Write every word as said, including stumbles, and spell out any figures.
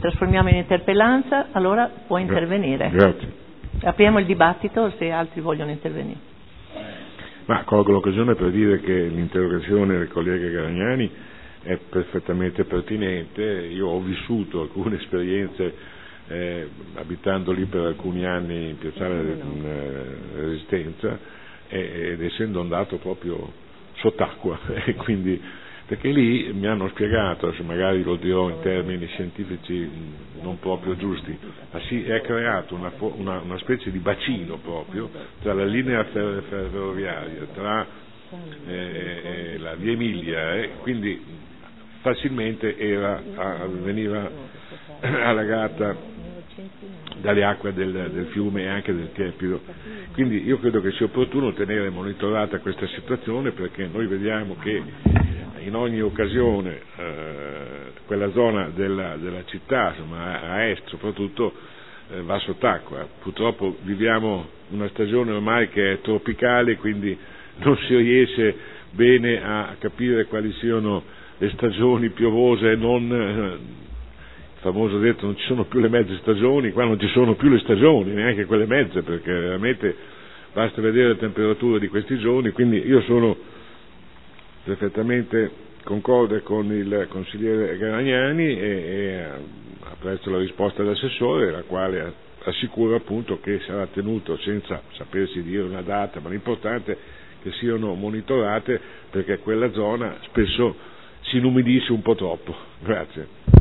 trasformiamo in interpellanza, allora può intervenire. Grazie. Apriamo il dibattito se altri vogliono intervenire. Ma colgo l'occasione per dire che l'interrogazione del collega Graniani è perfettamente pertinente. Io ho vissuto alcune esperienze eh, abitando lì per alcuni anni in Piazzale eh, Resistenza eh, ed essendo andato proprio sott'acqua e quindi perché lì mi hanno spiegato, se magari lo dirò in termini scientifici non proprio giusti, ma si è creato una, una, una specie di bacino proprio tra la linea fer- ferroviaria, tra eh, la via Emilia, eh, quindi facilmente era, veniva allagata dalle acque del, del fiume e anche del Tepiro. Quindi io credo che sia opportuno tenere monitorata questa situazione, perché noi vediamo che in ogni occasione eh, quella zona della, della città, insomma, a est soprattutto, eh, va sott'acqua. Purtroppo viviamo una stagione ormai che è tropicale, quindi non si riesce bene a capire quali siano le stagioni piovose e non... Eh, il famoso detto non ci sono più le mezze stagioni, qua non ci sono più le stagioni, neanche quelle mezze, perché veramente basta vedere le temperature di questi giorni. Quindi io sono perfettamente concorde con il consigliere Graniani e, e apprezzo la risposta dell'assessore, la quale assicura appunto che sarà tenuto, senza sapersi dire una data, ma l'importante è che siano monitorate, perché quella zona spesso si inumidisce un po' troppo. Grazie.